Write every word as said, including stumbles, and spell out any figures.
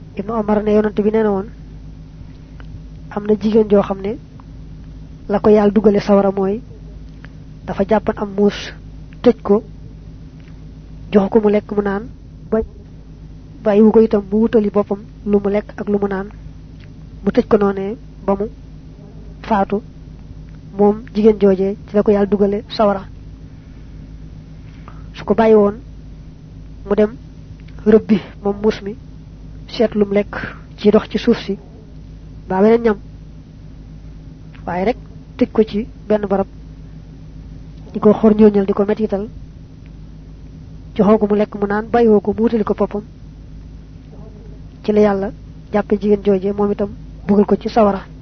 ibnu Omar ne yonent bi neena won amna jigen jo xamne la ko yalla dugale sawara moy dafa jappan am mus tejj ko jox ko mu lek mu naan bay bayiwu ko itam mu wutali bopam lu mu lek ak lu mu naan mu tejj ko noné ba mu faatu mom jigen jojé ci la ko yalla dugale sawara su ko bayyi won mu dem rëbbi mom mus mi seet lum lek ci dox ci suuf si ba wenen ñam waye rek tejj ko ci benn barab diko xor ñoñal diko metital joxoko mu lek mu naan bayiwo ko mu wutali ko popam ci la yalla jappé jigen jojé mom itam bugal ko ci sawara